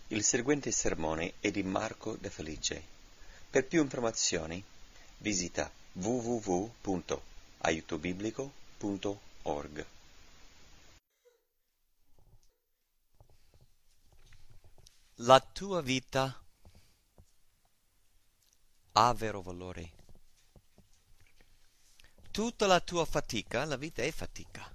Il seguente sermone è di Marco De Felice. Per più informazioni visita www.aiutobiblico.org. La tua vita ha vero valore. Tutta la tua fatica, la vita è fatica,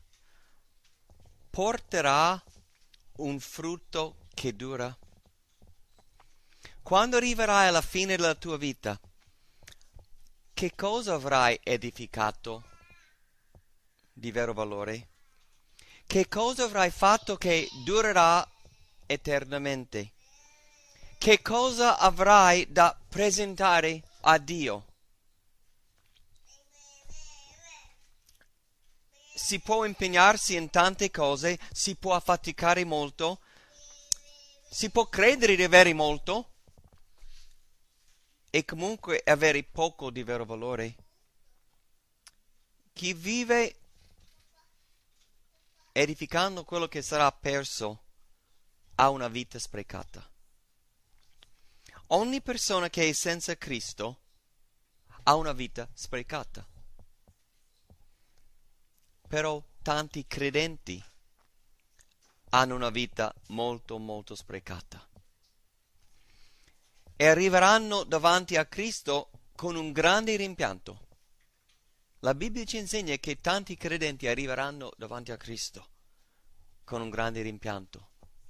porterà un frutto che dura. Quando arriverai alla fine della tua vita, che cosa avrai edificato di vero valore? Che cosa avrai fatto che durerà eternamente? Che cosa avrai da presentare a Dio? Si può impegnarsi in tante cose, si può affaticare molto, si può credere di avere molto e comunque avere poco di vero valore. Chi vive edificando quello che sarà perso ha una vita sprecata. Ogni persona che è senza Cristo ha una vita sprecata. Però tanti credenti hanno una vita molto molto sprecata. E arriveranno davanti a Cristo con un grande rimpianto. La Bibbia ci insegna che tanti credenti arriveranno davanti a Cristo con un grande rimpianto.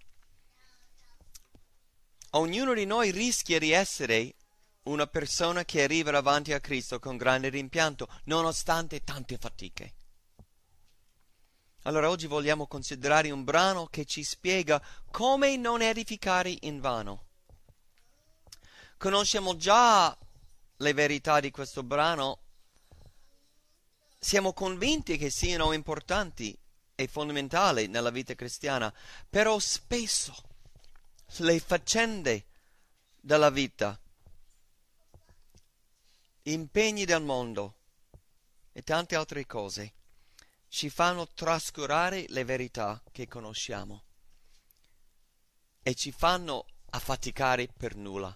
Ognuno di noi rischia di essere una persona che arriva davanti a Cristo con grande rimpianto, nonostante tante fatiche. Allora oggi vogliamo considerare un brano che ci spiega come non edificare in vano. Conosciamo già le verità di questo brano, siamo convinti che siano importanti e fondamentali nella vita cristiana, però spesso le faccende della vita, impegni del mondo e tante altre cose ci fanno trascurare le verità che conosciamo e ci fanno affaticare per nulla.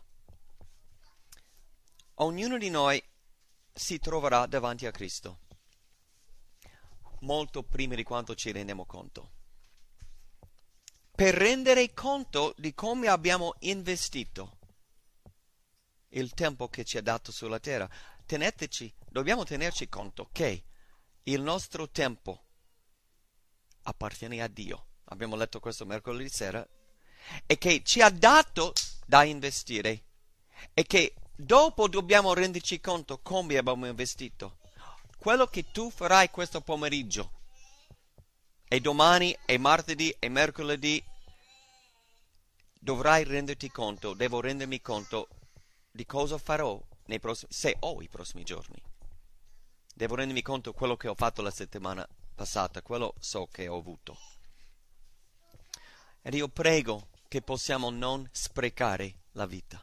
Ognuno di noi si troverà davanti a Cristo molto prima di quanto ci rendiamo conto. Per rendere conto di come abbiamo investito il tempo che ci ha dato sulla terra, dobbiamo tenerci conto che il nostro tempo appartiene a Dio. Abbiamo letto questo mercoledì sera. E che ci ha dato da investire. E che dopo dobbiamo renderci conto come abbiamo investito. Quello che tu farai questo pomeriggio, e domani, e martedì, e mercoledì, dovrai renderti conto, devo rendermi conto di cosa farò se ho i prossimi giorni. Devo rendermi conto di quello che ho fatto la settimana passata, quello so che ho avuto. Ed io prego che possiamo non sprecare la vita.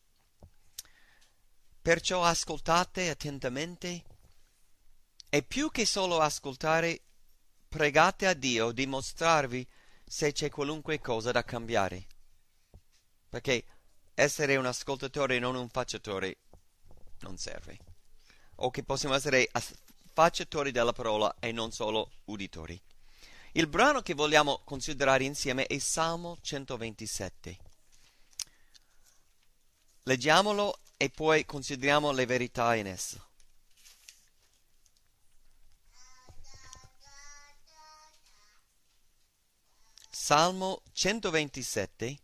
Perciò ascoltate attentamente e più che solo ascoltare, pregate a Dio di mostrarvi se c'è qualunque cosa da cambiare. Perché essere un ascoltatore e non un facciatore non serve. O che possiamo essere facciatori della parola e non solo uditori. Il brano che vogliamo considerare insieme è Salmo 127. Leggiamolo e poi consideriamo le verità in esso. Salmo 127.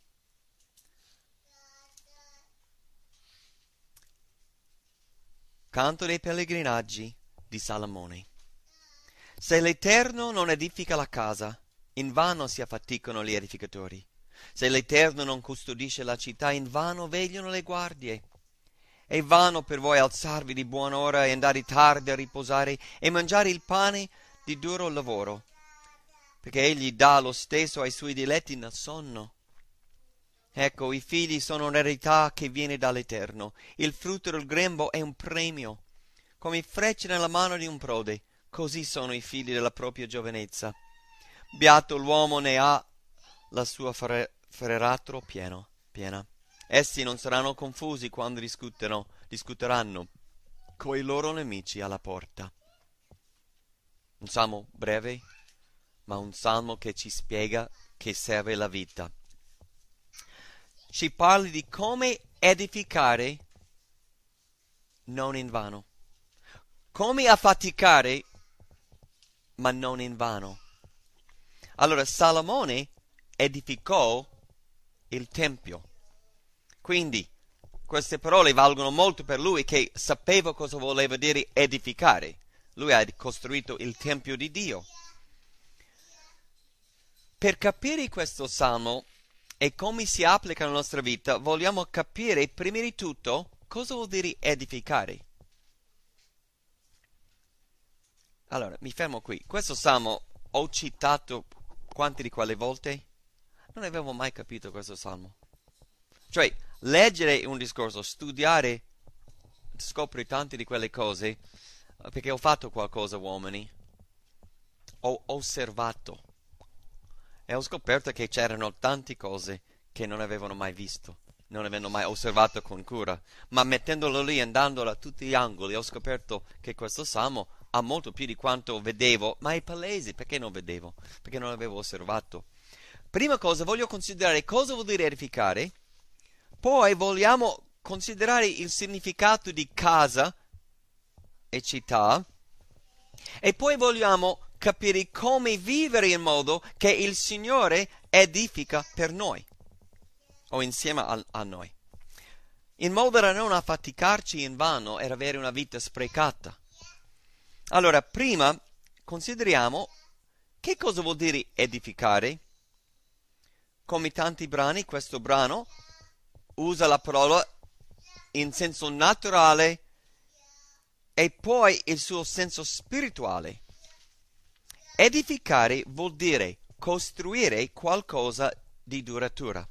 Canto dei pellegrinaggi di Salomone. Se l'Eterno non edifica la casa, invano si affaticano gli edificatori. Se l'Eterno non custodisce la città, invano vegliano le guardie. È vano per voi alzarvi di buona ora e andare tardi a riposare e mangiare il pane di duro lavoro, perché egli dà lo stesso ai suoi diletti nel sonno. Ecco, i figli sono un'eredità che viene dall'Eterno. Il frutto del grembo è un premio. Come frecce nella mano di un prode, così sono i figli della propria giovinezza. Beato l'uomo ne ha la sua feretro pieno. piena. Essi non saranno confusi quando discuteranno coi loro nemici alla porta. Un salmo breve, ma un salmo che ci spiega che serve la vita. Ci parli di come edificare non in vano. Come affaticare, ma non in vano. Allora Salomone edificò il Tempio. Quindi queste parole valgono molto per lui, che sapeva cosa voleva dire edificare. Lui ha costruito il Tempio di Dio. Per capire questo salmo e come si applica alla nostra vita, vogliamo capire prima di tutto cosa vuol dire edificare. Allora, mi fermo qui. Questo salmo ho citato quante di quelle volte? Non avevo mai capito questo salmo. Cioè, leggere un discorso, studiare, scopri tante di quelle cose, perché ho fatto qualcosa, uomini. Ho osservato. E ho scoperto che c'erano tante cose che non avevano mai visto, non avevano mai osservato con cura. Ma mettendolo lì, andandolo a tutti gli angoli, ho scoperto che questo salmo ha molto più di quanto vedevo, ma è palese. Perché non vedevo? Perché non avevo osservato. Prima cosa voglio considerare cosa vuol dire edificare, poi vogliamo considerare il significato di casa e città, e poi vogliamo capire come vivere in modo che il Signore edifica per noi, o insieme a noi, in modo da non affaticarci in vano e avere una vita sprecata. Allora, prima consideriamo che cosa vuol dire edificare. Come tanti brani, questo brano usa la parola in senso naturale e poi il suo senso spirituale. Edificare vuol dire costruire qualcosa di duratura,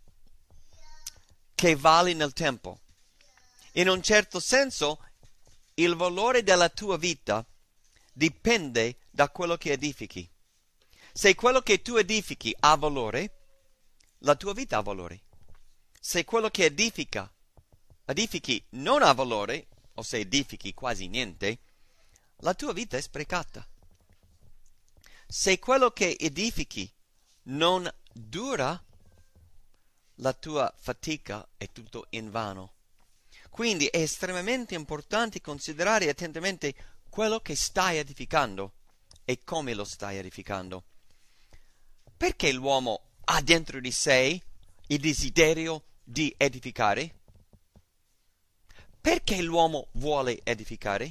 che vale nel tempo. In un certo senso, il valore della tua vita dipende da quello che edifichi. Se quello che tu edifichi ha valore, la tua vita ha valore. Se quello che edifichi non ha valore, o se edifichi quasi niente, la tua vita è sprecata. Se quello che edifichi non dura, la tua fatica è tutto in vano. Quindi è estremamente importante considerare attentamente quello che stai edificando e come lo stai edificando. Perché l'uomo ha dentro di sé il desiderio di edificare? Perché l'uomo vuole edificare?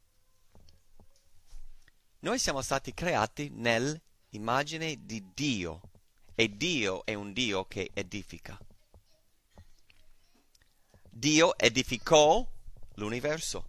Noi siamo stati creati nell'immagine di Dio, e Dio è un Dio che edifica. Dio edificò l'universo.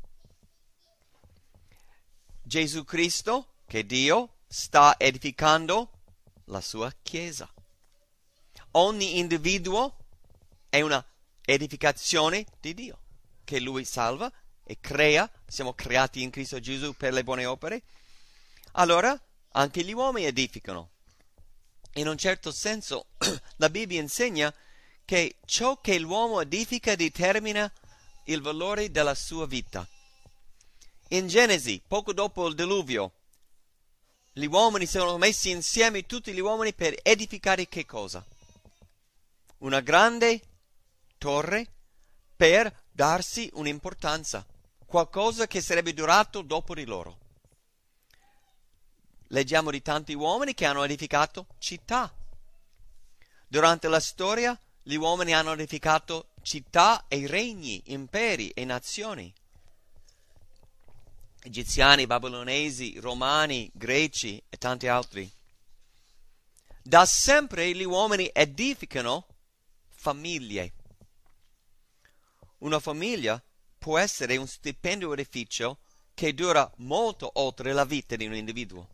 Gesù Cristo, che Dio, sta edificando la sua Chiesa. Ogni individuo è una edificazione di Dio, che Lui salva e crea. Siamo creati in Cristo Gesù per le buone opere. Allora, anche gli uomini edificano. In un certo senso, la Bibbia insegna che ciò che l'uomo edifica determina il valore della sua vita. In Genesi, poco dopo il diluvio, gli uomini si sono messi insieme, tutti gli uomini, per edificare che cosa? Una grande torre per darsi un'importanza, qualcosa che sarebbe durato dopo di loro. Leggiamo di tanti uomini che hanno edificato città. Durante la storia, gli uomini hanno edificato città e regni, imperi e nazioni. Egiziani, babilonesi, romani, greci e tanti altri. Da sempre gli uomini edificano famiglie. Una famiglia può essere un stupendo edificio che dura molto oltre la vita di un individuo.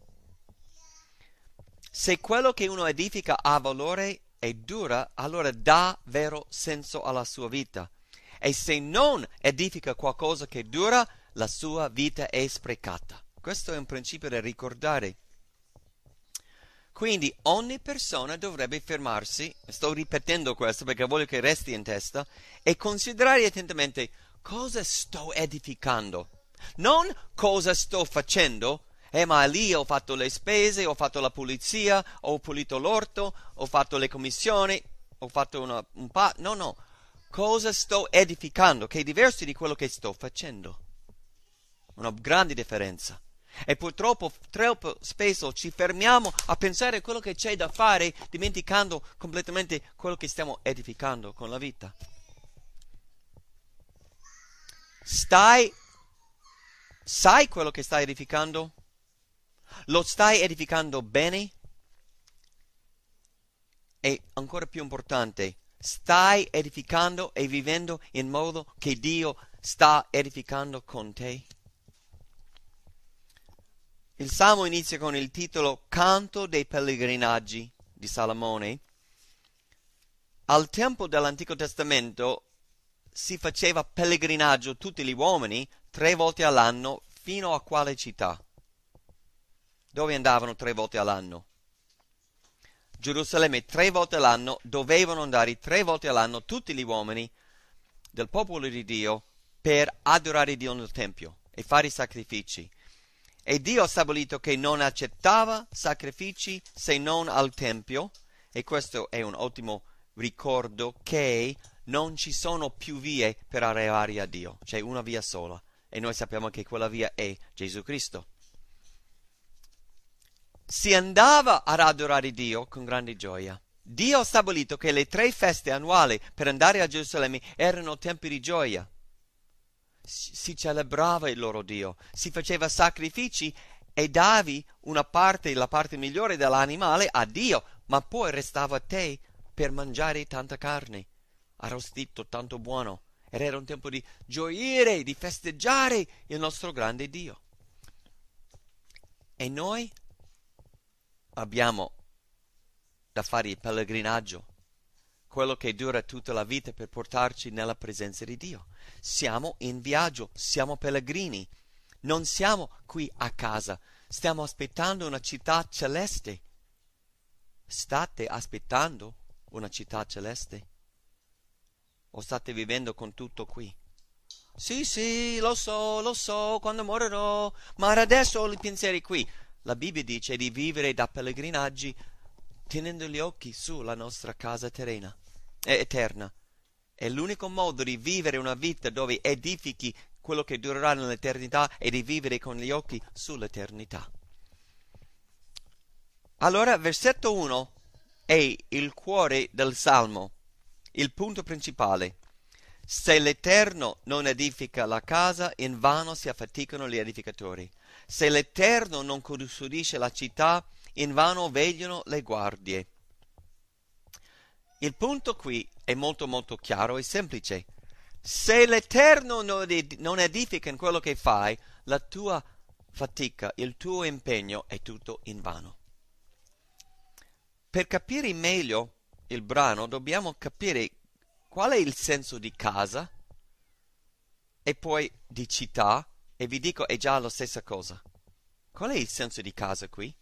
Se quello che uno edifica ha valore e dura, allora dà vero senso alla sua vita. E se non edifica qualcosa che dura, la sua vita è sprecata. Questo è un principio da ricordare. Quindi ogni persona dovrebbe fermarsi, sto ripetendo questo perché voglio che resti in testa, e considerare attentamente cosa sto edificando. Non cosa sto facendo, ma lì ho fatto le spese, ho fatto la pulizia, ho pulito l'orto, ho fatto le commissioni, ho fatto no. Cosa sto edificando, che è diverso di quello che sto facendo. Una grande differenza. E purtroppo troppo spesso ci fermiamo a pensare a quello che c'è da fare, dimenticando completamente quello che stiamo edificando con la vita. Sai quello che stai edificando? Lo stai edificando bene? E ancora più importante, stai edificando e vivendo in modo che Dio sta edificando con te? Il Salmo inizia con il titolo Canto dei pellegrinaggi di Salomone. Al tempo dell'Antico Testamento si faceva pellegrinaggio tutti gli uomini 3 volte all'anno fino a quale città? Dove andavano 3 volte all'anno? Gerusalemme 3 volte all'anno, dovevano andare 3 volte all'anno tutti gli uomini del popolo di Dio per adorare Dio nel Tempio e fare i sacrifici. E Dio ha stabilito che non accettava sacrifici se non al Tempio, e questo è un ottimo ricordo che non ci sono più vie per arrivare a Dio, c'è una via sola, e noi sappiamo che quella via è Gesù Cristo. Si andava ad adorare Dio con grande gioia. Dio ha stabilito che le 3 feste annuali per andare a Gerusalemme erano tempi di gioia. Si celebrava il loro Dio, si faceva sacrifici e davi una parte, la parte migliore dell'animale a Dio, ma poi restava a te per mangiare tanta carne, arrostito, tanto buono. Ed era un tempo di gioire, di festeggiare il nostro grande Dio. E noi abbiamo da fare il pellegrinaggio, quello che dura tutta la vita per portarci nella presenza di Dio. Siamo in viaggio, siamo pellegrini, non siamo qui a casa, stiamo aspettando una città celeste. State aspettando una città celeste? O state vivendo con tutto qui? Sì, lo so, quando morirò, ma adesso ho i pensieri qui. La Bibbia dice di vivere da pellegrinaggi tenendo gli occhi sulla nostra casa terrena, eterna. È l'unico modo di vivere una vita dove edifichi quello che durerà nell'eternità e di vivere con gli occhi sull'eternità. Allora, versetto 1 è il cuore del Salmo, il punto principale. Se l'Eterno non edifica la casa, invano si affaticano gli edificatori. Se l'Eterno non custodisce la città, invano vegliano le guardie. Il punto qui è molto molto chiaro e semplice. Se l'Eterno non edifica in quello che fai, la tua fatica, il tuo impegno è tutto invano. Per capire meglio il brano dobbiamo capire qual è il senso di casa e poi di città, e vi dico è già la stessa cosa. Qual è il senso di casa qui?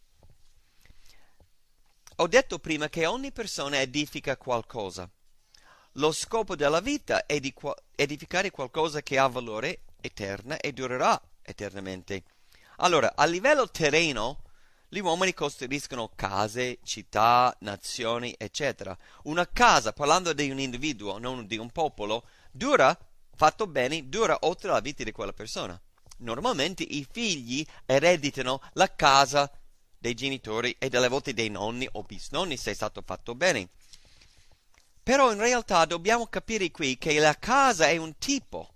Ho detto prima che ogni persona edifica qualcosa. Lo scopo della vita è di edificare qualcosa che ha valore eterno e durerà eternamente. Allora, a livello terreno, gli uomini costruiscono case, città, nazioni, eccetera. Una casa, parlando di un individuo, non di un popolo, dura, fatto bene, dura oltre la vita di quella persona. Normalmente i figli ereditano la casa dei genitori e delle volte dei nonni o bisnonni se è stato fatto bene. Però in realtà dobbiamo capire qui che la casa è un tipo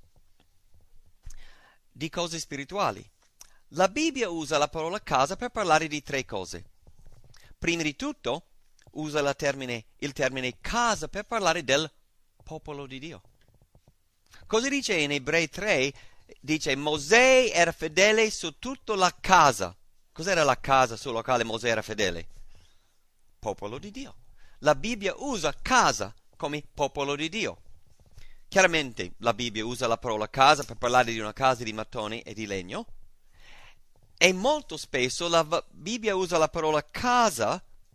di cose spirituali. La Bibbia usa la parola casa per parlare di 3 cose. Prima di tutto usa il termine casa per parlare del popolo di Dio. Cosa dice in Ebrei 3? Dice Mosè era fedele su tutta la casa. Cos'era la casa sulla quale Mosè era fedele? Popolo di Dio. La Bibbia usa casa come popolo di Dio. Chiaramente la Bibbia usa la parola casa per parlare di una casa di mattoni e di legno, e molto spesso la Bibbia usa la parola casa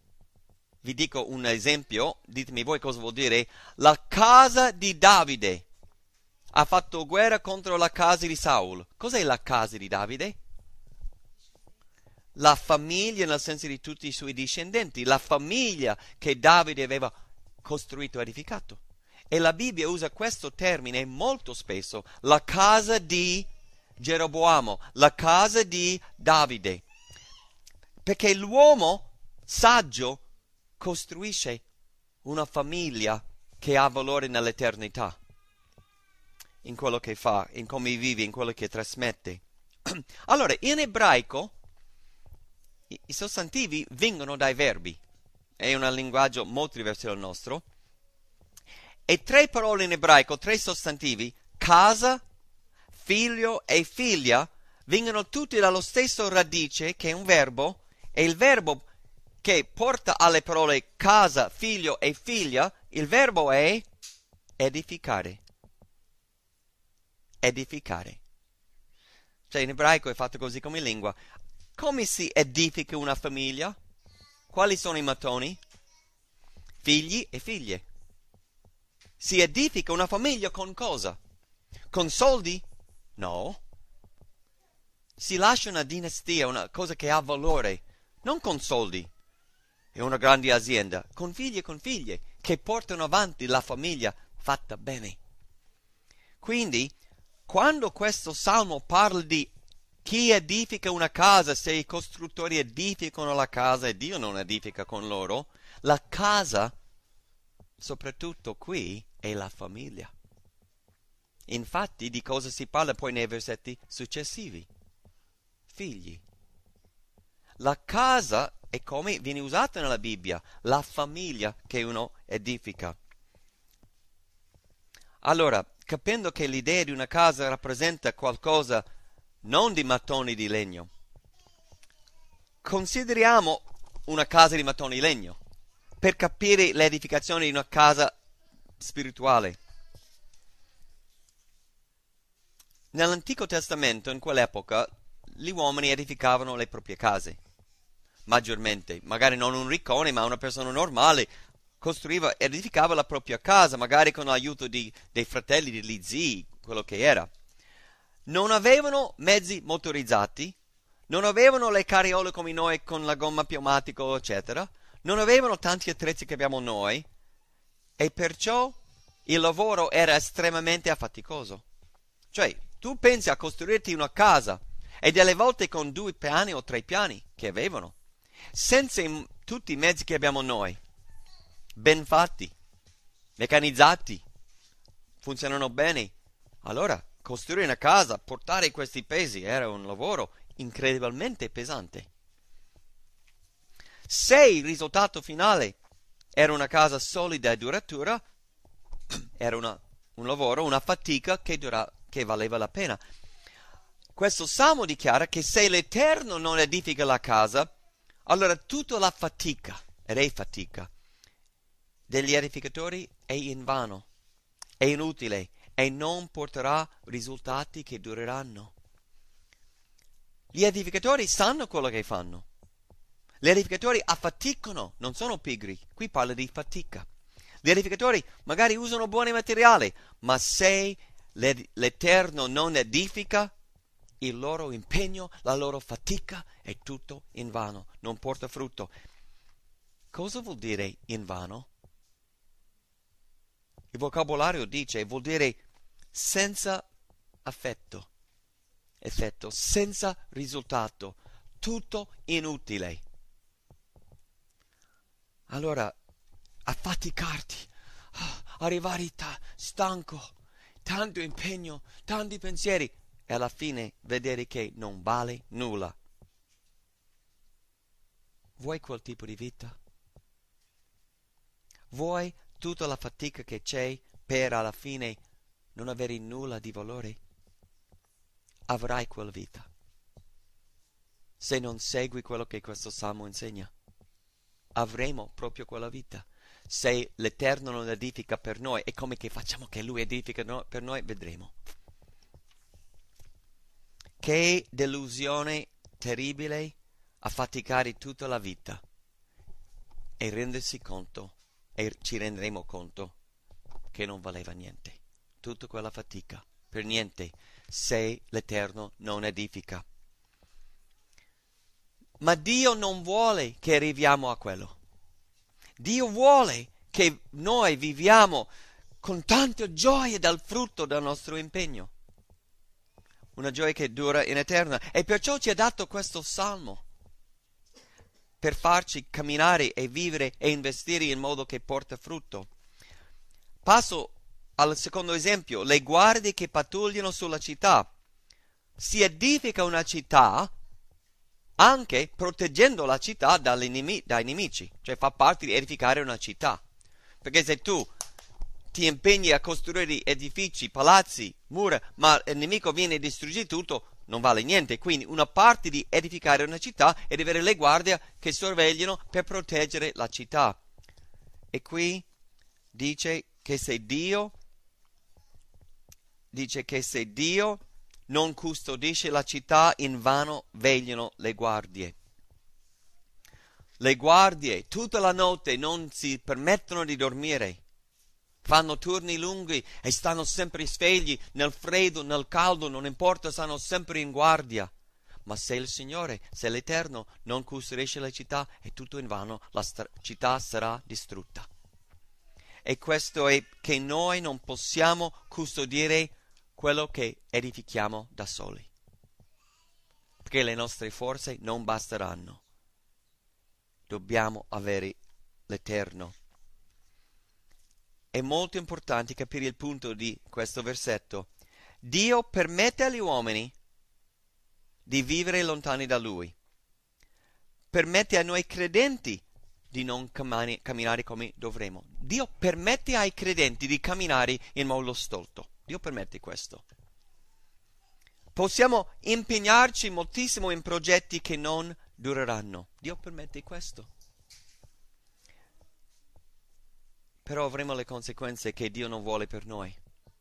vi dico un esempio, ditemi voi cosa vuol dire. La casa di Davide ha fatto guerra contro la casa di Saul. Cos'è la casa di Davide? La famiglia nel senso di tutti i suoi discendenti, la famiglia che Davide aveva costruito e edificato. E la Bibbia usa questo termine molto spesso, la casa di Geroboamo, la casa di Davide. Perché l'uomo saggio costruisce una famiglia che ha valore nell'eternità, in quello che fa, in come vive, in quello che trasmette. Allora, in ebraico i sostantivi vengono dai verbi, è un linguaggio molto diverso dal nostro, e 3 parole in ebraico, 3 sostantivi, casa, figlio e figlia, vengono tutti dallo stesso radice che è un verbo, e il verbo che porta alle parole casa, figlio e figlia, il verbo è edificare. Edificare. Cioè in ebraico è fatto così come in lingua. Come si edifica una famiglia? Quali sono i mattoni? Figli e figlie. Si edifica una famiglia con cosa? Con soldi? No. Si lascia una dinastia, una cosa che ha valore, non con soldi. È una grande azienda, con figli e con figlie, che portano avanti la famiglia fatta bene. Quindi, quando questo salmo parla di chi edifica una casa, se i costruttori edificano la casa e Dio non edifica con loro, la casa, soprattutto qui, è la famiglia. Infatti, di cosa si parla poi nei versetti successivi? Figli. La casa è come viene usata nella Bibbia, la famiglia che uno edifica. Allora, capendo che l'idea di una casa rappresenta qualcosa non di mattoni di legno, consideriamo una casa di mattoni di legno per capire l'edificazione di una casa spirituale. Nell'Antico Testamento, in quell'epoca, gli uomini edificavano le proprie case, maggiormente. Magari non un riccone, ma una persona normale costruiva, edificava la propria casa, magari con l'aiuto dei fratelli, degli zii, quello che era. Non avevano mezzi motorizzati, non avevano le carriole come noi con la gomma pneumatica, eccetera, non avevano tanti attrezzi che abbiamo noi, e perciò il lavoro era estremamente affaticoso. Cioè, tu pensi a costruirti una casa, e delle volte con 2 piani o 3 piani che avevano, senza tutti i mezzi che abbiamo noi, ben fatti, meccanizzati, funzionano bene. Allora, costruire una casa, portare questi pesi, era un lavoro incredibilmente pesante. Se il risultato finale era una casa solida e duratura, era un lavoro, una fatica che valeva la pena. Questo salmo dichiara che se l'Eterno non edifica la casa, allora tutta la fatica, ed è fatica, degli edificatori è invano, è inutile e non porterà risultati che dureranno. Gli edificatori sanno quello che fanno. Gli edificatori affaticano, non sono pigri. Qui parla di fatica. Gli edificatori magari usano buoni materiali, ma se l'Eterno non edifica, il loro impegno, la loro fatica è tutto invano, non porta frutto. Cosa vuol dire invano? Il vocabolario vuol dire senza effetto, senza risultato, tutto inutile. Allora, affaticarti, arrivare stanco, tanto impegno, tanti pensieri, e alla fine vedere che non vale nulla. Vuoi quel tipo di vita? Vuoi tutta la fatica che c'è per alla fine non avere nulla di valore? Avrai quella vita se non segui quello che questo salmo insegna. Avremo proprio quella vita. Se l'Eterno non edifica per noi, e come che facciamo che Lui edifica per noi? Vedremo. Che delusione terribile affaticare tutta la vita. e rendersi conto, e ci renderemo conto che non valeva niente. Tutta quella fatica, per niente, se l'Eterno non edifica. Ma Dio non vuole che arriviamo a quello. Dio vuole che noi viviamo con tanta gioia dal frutto del nostro impegno. Una gioia che dura in eterna. E perciò ci ha dato questo salmo, per farci camminare e vivere e investire in modo che porta frutto. Passo al secondo esempio, le guardie che pattugliano sulla città. Si edifica una città anche proteggendo la città dai nemici, cioè fa parte di edificare una città. Perché se tu ti impegni a costruire edifici, palazzi, mura, ma il nemico viene e distrugge tutto, non vale niente. Quindi una parte di edificare una città è di avere le guardie che sorvegliano per proteggere la città. E qui dice che se Dio non custodisce la città, invano vegliano le guardie. Le guardie tutta la notte non si permettono di dormire. Fanno turni lunghi e stanno sempre svegli, nel freddo, nel caldo, non importa, stanno sempre in guardia. Ma se il Signore, se l'Eterno non custodisce la città, è tutto invano, la città sarà distrutta. E questo è che noi non possiamo custodire quello che edifichiamo da soli, perché le nostre forze non basteranno. Dobbiamo avere l'Eterno. È molto importante capire il punto di questo versetto. Dio permette agli uomini di vivere lontani da Lui. Permette a noi credenti di non camminare come dovremo. Dio permette ai credenti di camminare in modo stolto. Dio permette questo. Possiamo impegnarci moltissimo in progetti che non dureranno. Dio permette questo. Però avremo le conseguenze che Dio non vuole per noi.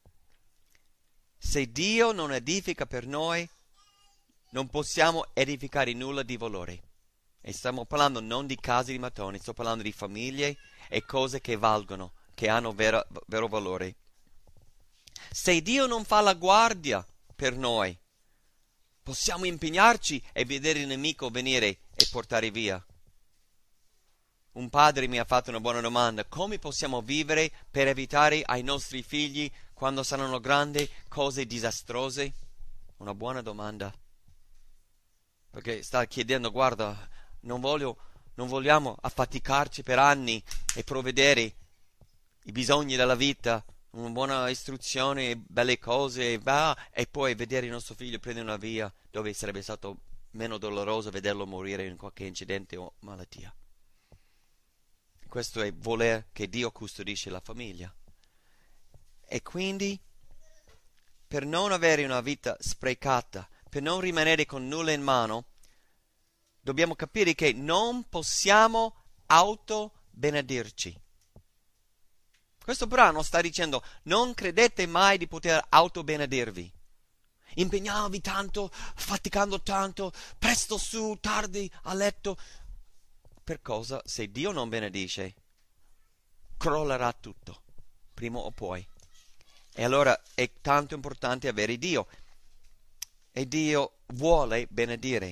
Se Dio non edifica per noi, non possiamo edificare nulla di valore. E stiamo parlando non di case di mattoni, sto parlando di famiglie e cose che valgono, che hanno vero valore. Se Dio non fa la guardia per noi, possiamo impegnarci e vedere il nemico venire e portare via. Un padre mi ha fatto una buona domanda: come possiamo vivere per evitare ai nostri figli, quando saranno grandi, cose disastrose? Una buona domanda. Perché sta chiedendo: guarda, non vogliamo affaticarci per anni e provvedere i bisogni della vita, una buona istruzione, belle cose, e poi vedere il nostro figlio prendere una via dove sarebbe stato meno doloroso vederlo morire in qualche incidente o malattia. Questo è voler che Dio custodisce la famiglia. E quindi, per non avere una vita sprecata, per non rimanere con nulla in mano, dobbiamo capire che non possiamo autobenedirci. Questo brano sta dicendo: non credete mai di poter autobenedirvi. Impegnavi tanto, faticando tanto, presto su, tardi a letto. Per cosa? Se Dio non benedice, crollerà tutto, prima o poi. E allora è tanto importante avere Dio. E Dio vuole benedire.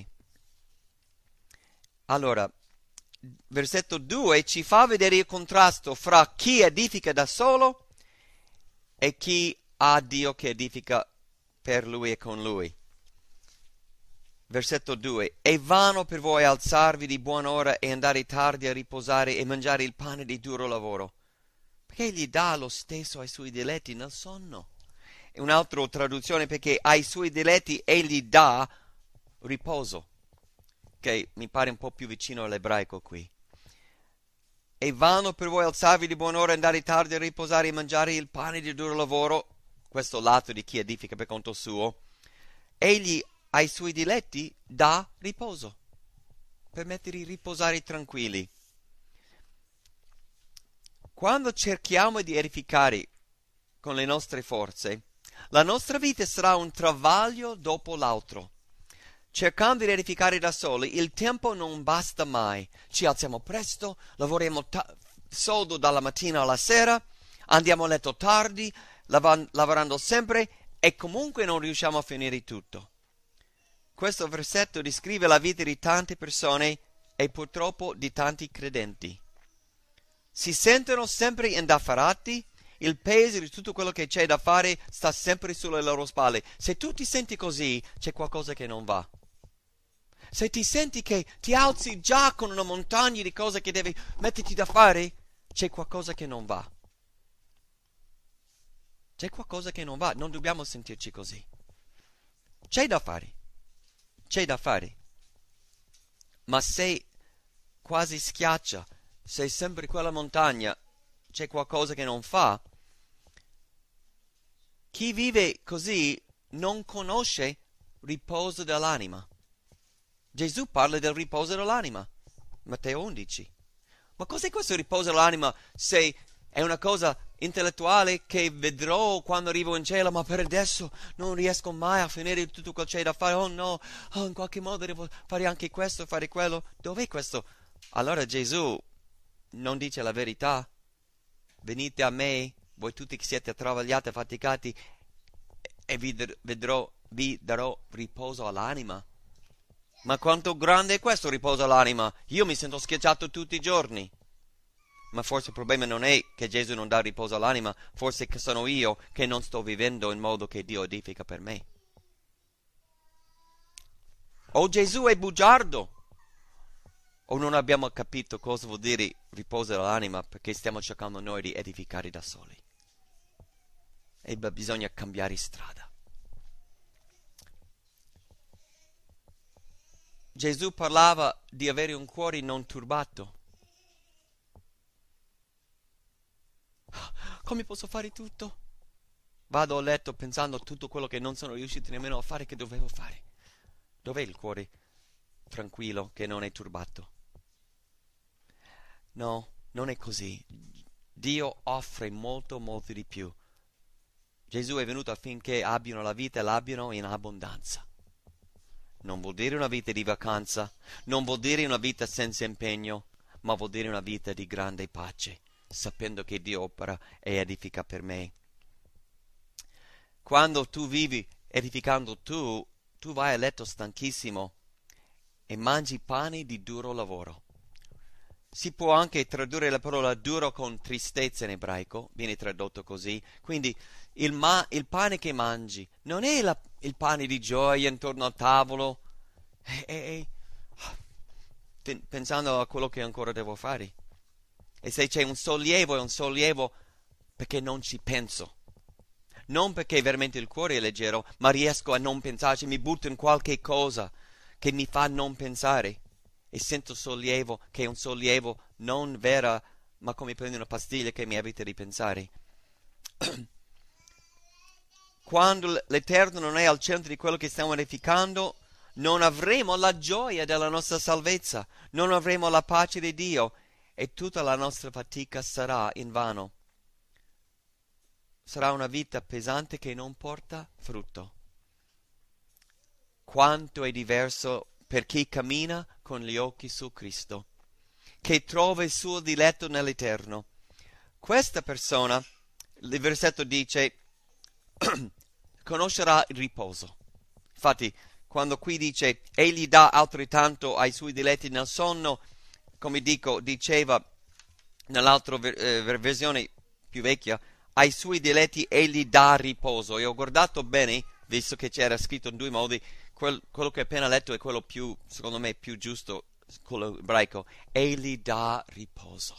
Allora, versetto 2 ci fa vedere il contrasto fra chi edifica da solo e chi ha Dio che edifica per lui e con lui. Versetto 2: è vano per voi alzarvi di buon'ora e andare tardi a riposare e mangiare il pane di duro lavoro, perché egli dà lo stesso ai suoi diletti nel sonno. E un'altra traduzione: perché ai suoi diletti egli dà riposo, che mi pare un po' più vicino all'ebraico qui. È vano per voi alzarvi di buon'ora e andare tardi a riposare e mangiare il pane di duro lavoro, questo lato di chi edifica per conto suo. Egli ai suoi diletti dà riposo, permette di riposare tranquilli. Quando cerchiamo di edificare con le nostre forze, la nostra vita sarà un travaglio dopo l'altro. cercando di edificare da soli, il tempo non basta mai. Ci alziamo presto, lavoriamo sodo dalla mattina alla sera, andiamo a letto tardi, lavorando sempre e comunque non riusciamo a finire tutto. Questo versetto descrive la vita di tante persone e purtroppo di tanti credenti. Si sentono sempre indaffarati, il peso di tutto quello che c'è da fare sta sempre sulle loro spalle. Se tu ti senti così, c'è qualcosa che non va. Se ti senti che ti alzi già con una montagna di cose che devi metterti da fare, c'è qualcosa che non va. C'è qualcosa che non va, non dobbiamo sentirci così. C'è da fare. C'è da fare. Ma se quasi schiaccia, se sempre quella montagna c'è qualcosa che non fa, chi vive così non conosce riposo dell'anima. Gesù parla del riposo dell'anima, Matteo 11. Ma cos'è questo riposo dell'anima se è una cosa intellettuale che vedrò quando arrivo in cielo, ma per adesso non riesco mai a finire tutto quel che c'è da fare? Oh no, in qualche modo devo fare anche questo, fare quello. Dov'è questo? Allora Gesù non dice la verità. Venite a me, voi tutti che siete travagliati e faticati, e vi darò riposo all'anima. Ma quanto grande è questo riposo all'anima? Io mi sento schiacciato tutti i giorni. Ma forse il problema non è che Gesù non dà riposo all'anima, forse che sono io che non sto vivendo in modo che Dio edifica per me. O Gesù è bugiardo, o non abbiamo capito cosa vuol dire riposo dell'anima perché stiamo cercando noi di edificare da soli. E bisogna cambiare strada. Gesù parlava di avere un cuore non turbato. Come posso fare tutto? Vado a letto pensando a tutto quello che non sono riuscito nemmeno a fare che dovevo fare. Dov'è il cuore tranquillo che non è turbato? No, non è così. Dio offre molto, molto di più. Gesù è venuto affinché abbiano la vita e l'abbiano in abbondanza. Non vuol dire una vita di vacanza, non vuol dire una vita senza impegno, ma vuol dire una vita di grande pace, sapendo che Dio opera e edifica per me. Quando tu vivi edificando tu vai a letto stanchissimo e mangi pane di duro lavoro. Si può anche tradurre la parola duro con tristezza in ebraico, viene tradotto così. Quindi il pane che mangi non è il pane di gioia intorno al tavolo, pensando a quello che ancora devo fare. E se c'è un sollievo, è un sollievo perché non ci penso. Non perché veramente il cuore è leggero, ma riesco a non pensarci, mi butto in qualche cosa che mi fa non pensare. E sento sollievo, che è un sollievo non vera, ma come prendo una pastiglia che mi evita di pensare. Quando l'Eterno non è al centro di quello che stiamo edificando, non avremo la gioia della nostra salvezza, non avremo la pace di Dio e tutta la nostra fatica sarà invano. Sarà una vita pesante che non porta frutto. Quanto è diverso per chi cammina con gli occhi su Cristo, che trova il suo diletto nell'Eterno. Questa persona, il versetto dice, conoscerà il riposo. Infatti, quando qui dice, egli dà altrettanto ai suoi diletti nel sonno, come diceva nell'altra versione più vecchia, ai suoi diletti egli dà riposo. E ho guardato bene, visto che c'era scritto in due modi, quello che ho appena letto è quello più, secondo me, più giusto, quello ebraico. Egli dà riposo.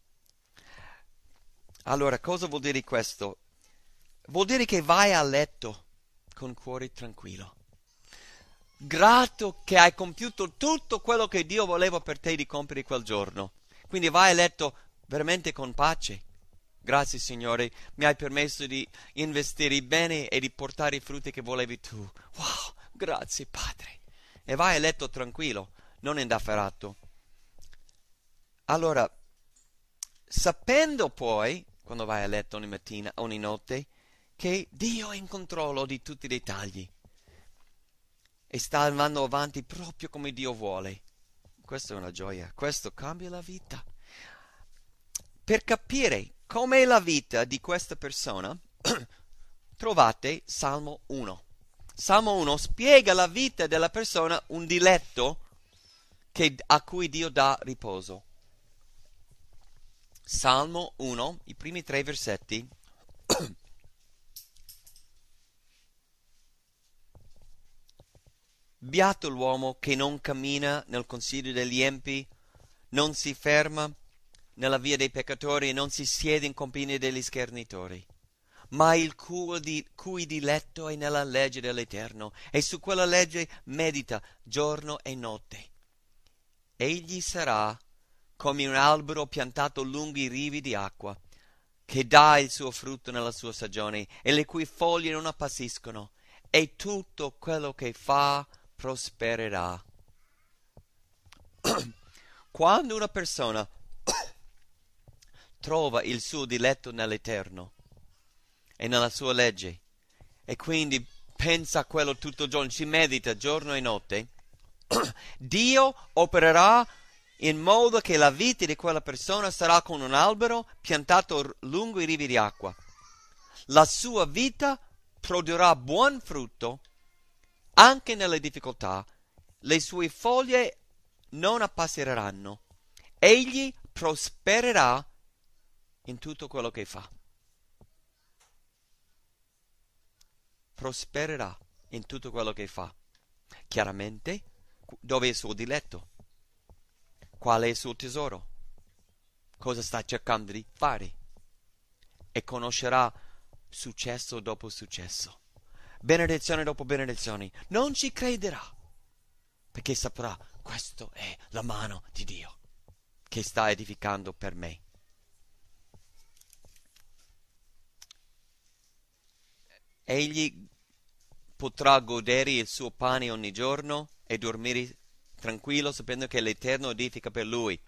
Allora, cosa vuol dire questo? Vuol dire che vai a letto con cuore tranquillo, grato che hai compiuto tutto quello che Dio voleva per te di compiere quel giorno. Quindi vai a letto veramente con pace. Grazie Signore, mi hai permesso di investire bene e di portare i frutti che volevi tu. Wow, grazie Padre. E vai a letto tranquillo, non indaffarato. Allora, sapendo poi, quando vai a letto ogni mattina, ogni notte, che Dio è in controllo di tutti i dettagli. e sta andando avanti proprio come Dio vuole. Questa è una gioia, questo cambia la vita. Per capire com'è la vita di questa persona, trovate Salmo 1. Salmo 1 spiega la vita della persona, un diletto a cui Dio dà riposo. Salmo 1, i primi 3 versetti. Beato l'uomo che non cammina nel consiglio degli empi, non si ferma nella via dei peccatori e non si siede in compagnia degli schernitori, ma il cui diletto è nella legge dell'Eterno, e su quella legge medita giorno e notte. Egli sarà come un albero piantato lungo i rivi di acqua, che dà il suo frutto nella sua stagione, e le cui foglie non appassiscono, e tutto quello che fa prospererà. Quando una persona trova il suo diletto nell'Eterno e nella sua legge, e quindi pensa a quello tutto il giorno, ci medita giorno e notte, Dio opererà in modo che la vita di quella persona sarà come un albero piantato lungo i rivi di acqua. La sua vita produrrà buon frutto anche nelle difficoltà, le sue foglie non appasseranno, egli prospererà in tutto quello che fa. Prospererà in tutto quello che fa. Chiaramente, dove è il suo diletto? Qual è il suo tesoro? Cosa sta cercando di fare? E conoscerà successo dopo successo, benedizione dopo benedizione. Non ci crederà, perché saprà, questa è la mano di Dio che sta edificando per me. Egli potrà godere il suo pane ogni giorno e dormire tranquillo sapendo che l'Eterno edifica per lui.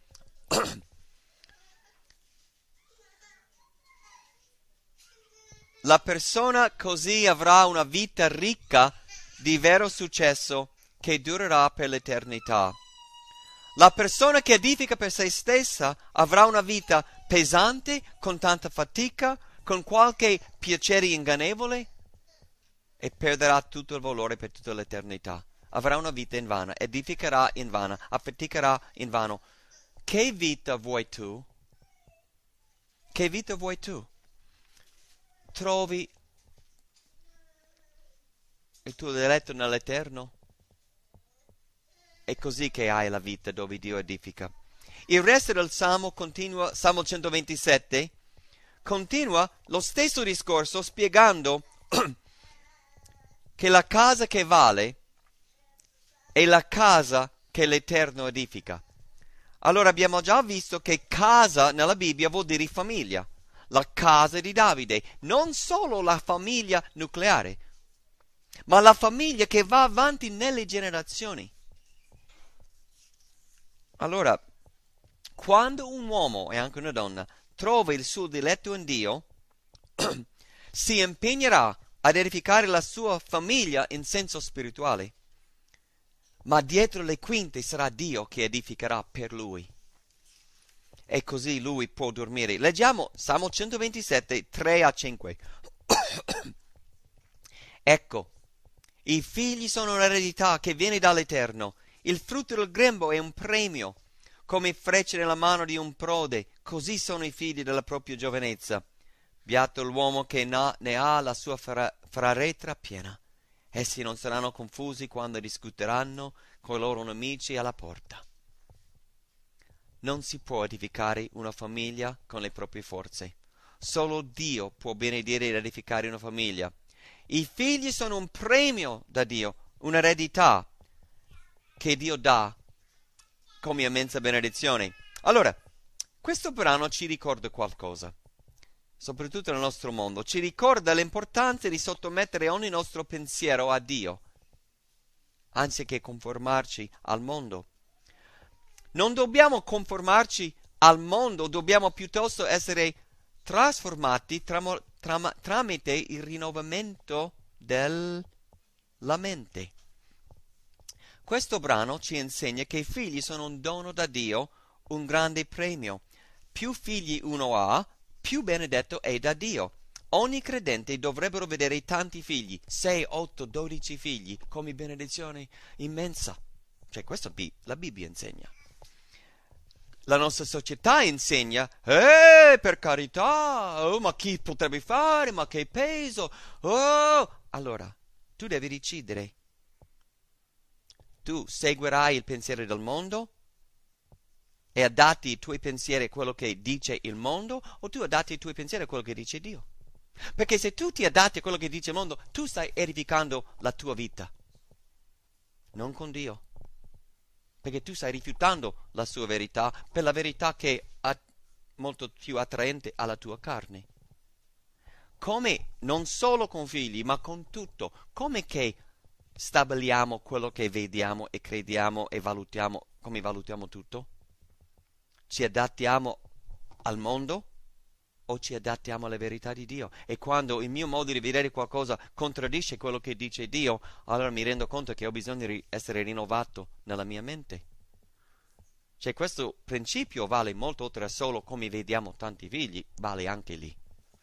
La persona così avrà una vita ricca di vero successo che durerà per l'eternità. La persona che edifica per se stessa avrà una vita pesante, con tanta fatica, con qualche piacere ingannevole, e perderà tutto il valore per tutta l'eternità. Avrà una vita in vano, edificherà in vano, affaticherà in vano. Che vita vuoi tu? Che vita vuoi tu? Trovi il tuo diletto nell'Eterno? È così che hai la vita dove Dio edifica. Il resto del Salmo continua, Salmo 127, continua lo stesso discorso spiegando che la casa che vale è la casa che l'Eterno edifica. Allora abbiamo già visto che casa nella Bibbia vuol dire famiglia. La casa di Davide, non solo la famiglia nucleare, ma la famiglia che va avanti nelle generazioni. Allora, quando un uomo e anche una donna trova il suo diletto in Dio, si impegnerà ad edificare la sua famiglia in senso spirituale, ma dietro le quinte sarà Dio che edificherà per lui. E così lui può dormire. Leggiamo Salmo 127, 3-5. Ecco, i figli sono un'eredità che viene dall'Eterno. Il frutto del grembo è un premio. Come frecce nella mano di un prode, così sono i figli della propria giovinezza. Beato l'uomo che ne ha la sua faretra piena. Essi non saranno confusi quando discuteranno con i loro nemici alla porta. Non si può edificare una famiglia con le proprie forze. Solo Dio può benedire ed edificare una famiglia. I figli sono un premio da Dio, un'eredità che Dio dà come immensa benedizione. Allora, questo brano ci ricorda qualcosa, soprattutto nel nostro mondo. Ci ricorda l'importanza di sottomettere ogni nostro pensiero a Dio, anziché conformarci al mondo. Non dobbiamo conformarci al mondo, dobbiamo piuttosto essere trasformati tramite il rinnovamento della mente. Questo brano ci insegna che i figli sono un dono da Dio, un grande premio. Più figli uno ha, più benedetto è da Dio. Ogni credente dovrebbero vedere tanti figli, 6, 8, 12 figli, come benedizione immensa. Cioè, questo la Bibbia insegna. La nostra società insegna, per carità, oh, ma chi potrebbe fare, ma che peso, oh. Allora, tu devi decidere. Tu seguirai il pensiero del mondo e adatti i tuoi pensieri a quello che dice il mondo, o tu adatti i tuoi pensieri a quello che dice Dio? Perché se tu ti adatti a quello che dice il mondo, tu stai edificando la tua vita, non con Dio. Perché tu stai rifiutando la sua verità per la verità che è molto più attraente alla tua carne. Come non solo con figli, ma con tutto. Come che stabiliamo quello che vediamo e crediamo e valutiamo, come valutiamo tutto? Ci adattiamo al mondo o ci adattiamo alla verità di Dio? E quando il mio modo di vedere qualcosa contraddisce quello che dice Dio, allora mi rendo conto che ho bisogno di essere rinnovato nella mia mente. Cioè, questo principio vale molto oltre a solo come vediamo tanti figli, vale anche lì.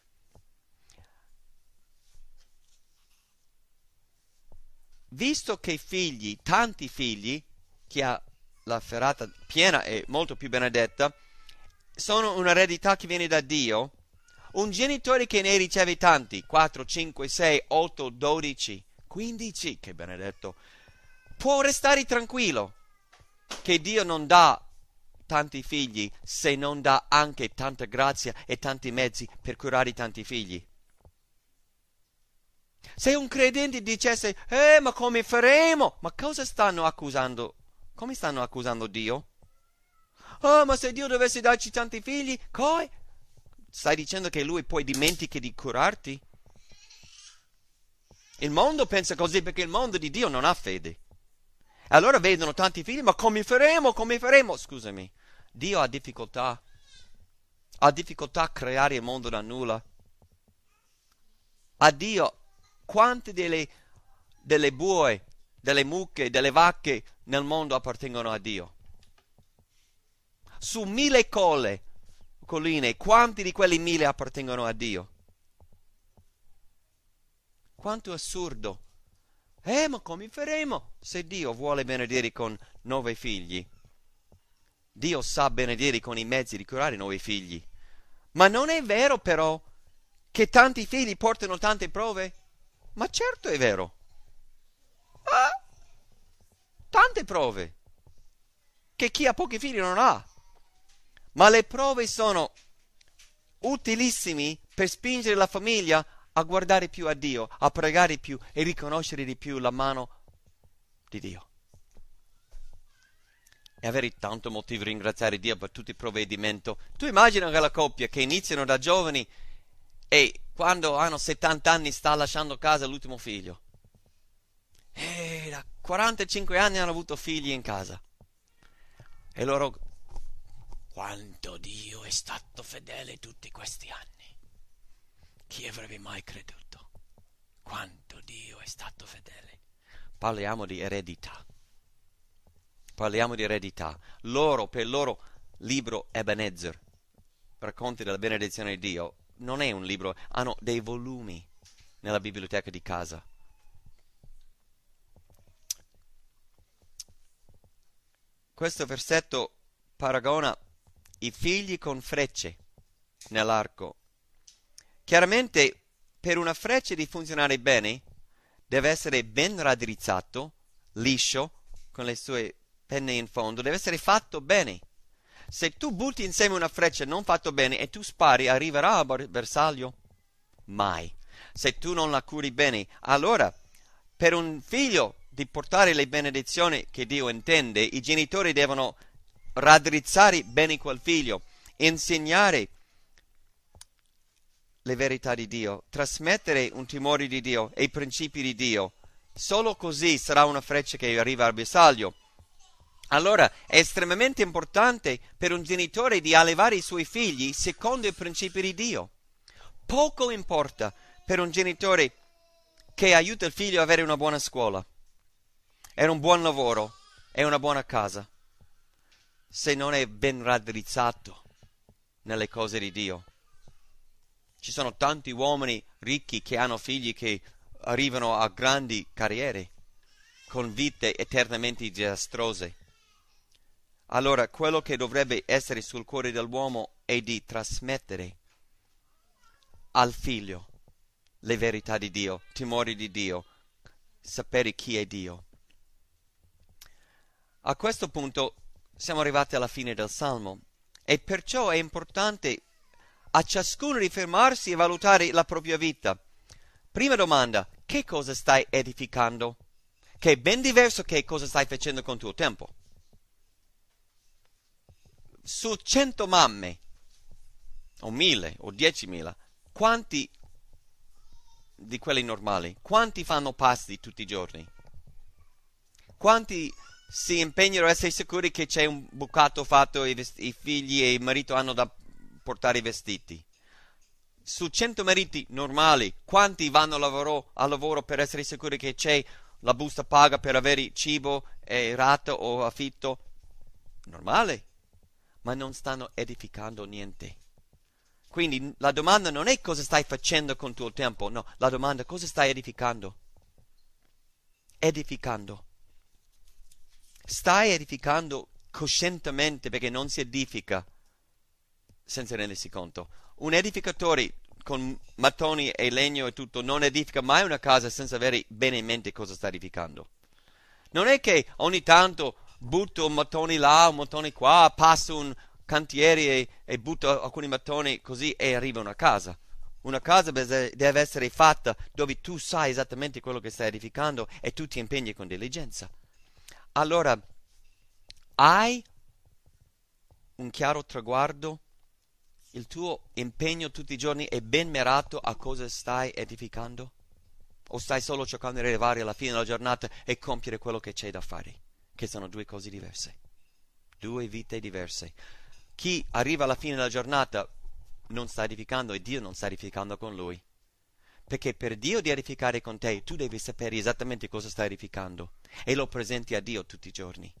Visto che figli, tanti figli, chi ha la ferrata piena e molto più benedetta, sono un'eredità che viene da Dio, un genitore che ne riceve tanti, 4, 5, 6, 8, 12, 15, che benedetto, può restare tranquillo che Dio non dà tanti figli se non dà anche tanta grazia e tanti mezzi per curare tanti figli. Se un credente dicesse, ma come faremo? Ma cosa stanno accusando? Come stanno accusando Dio? Oh, ma se Dio dovesse darci tanti figli, coi? Stai dicendo che Lui poi dimentica di curarti? Il mondo pensa così perché il mondo di Dio non ha fede. Allora vedono tanti figli, ma come faremo? Come faremo? Scusami, Dio ha difficoltà a creare il mondo da nulla. A Dio, quante delle bue, delle mucche, delle vacche nel mondo appartengono a Dio? Su 1000 colline, quanti di quelli 1000 appartengono a Dio? Quanto assurdo! Ma come faremo? Se Dio vuole benedire con 9 figli, Dio sa benedire con i mezzi di curare 9 figli. Ma non è vero però che tanti figli portano tante prove? Ma certo è vero. Tante prove che chi ha pochi figli non ha. Ma le prove sono utilissime per spingere la famiglia a guardare più a Dio, a pregare più e riconoscere di più la mano di Dio. E avere tanto motivo di ringraziare Dio per tutti i provvedimenti. Tu immagina che la coppia che iniziano da giovani e quando hanno 70 anni sta lasciando casa l'ultimo figlio. E da 45 anni hanno avuto figli in casa. E loro, quanto Dio è stato fedele tutti questi anni. Chi avrebbe mai creduto? Quanto Dio è stato fedele. Parliamo di eredità. Loro, per il loro libro Ebenezer, racconti della benedizione di Dio, non è un libro, hanno dei volumi nella biblioteca di casa. Questo versetto paragona i figli con frecce nell'arco. Chiaramente, per una freccia di funzionare bene, deve essere ben raddrizzato, liscio, con le sue penne in fondo, deve essere fatto bene. Se tu butti insieme una freccia non fatto bene e tu spari, arriverà a bersaglio? Mai. Se tu non la curi bene, allora, per un figlio di portare le benedizioni che Dio intende, i genitori devono raddrizzare bene quel figlio, insegnare le verità di Dio, trasmettere un timore di Dio e i principi di Dio. Solo così sarà una freccia che arriva al bersaglio. Allora è estremamente importante per un genitore di allevare i suoi figli secondo i principi di Dio. Poco importa per un genitore che aiuta il figlio ad avere una buona scuola e un buon lavoro è una buona casa se non è ben raddrizzato nelle cose di Dio? Ci sono tanti uomini ricchi che hanno figli che arrivano a grandi carriere con vite eternamente disastrose. Allora, quello che dovrebbe essere sul cuore dell'uomo è di trasmettere al figlio le verità di Dio, timore di Dio, sapere chi è Dio. A questo punto siamo arrivati alla fine del Salmo e perciò è importante a ciascuno di fermarsi e valutare la propria vita. Prima domanda: che cosa stai edificando? Che è ben diverso che cosa stai facendo con il tuo tempo. Su 100 mamme, o 1000, o 10.000, quanti di quelli normali, quanti fanno pasti tutti i giorni? Quanti si impegnano a essere sicuri che c'è un bucato fatto e i figli e il marito hanno da portare i vestiti? Su 100 mariti normali, quanti vanno a lavoro per essere sicuri che c'è la busta paga per avere cibo e rata o affitto? Normale, ma non stanno edificando niente. Quindi la domanda non è cosa stai facendo con il tuo tempo, no, la domanda è cosa stai edificando. Edificando. Stai edificando coscientemente, perché non si edifica senza rendersi conto. Un edificatore con mattoni e legno e tutto non edifica mai una casa senza avere bene in mente cosa sta edificando. Non è che ogni tanto butto un mattone là, un mattone qua, passo un cantiere e butto alcuni mattoni così e arriva una casa. Una casa deve essere fatta dove tu sai esattamente quello che stai edificando e tu ti impegni con diligenza. Allora, hai un chiaro traguardo? Il tuo impegno tutti i giorni è ben mirato a cosa stai edificando? O stai solo cercando di arrivare alla fine della giornata e compiere quello che c'è da fare? Che sono due cose diverse. Due vite diverse. Chi arriva alla fine della giornata non sta edificando e Dio non sta edificando con lui. Perché per Dio di edificare con te, tu devi sapere esattamente cosa stai edificando e lo presenti a Dio tutti i giorni.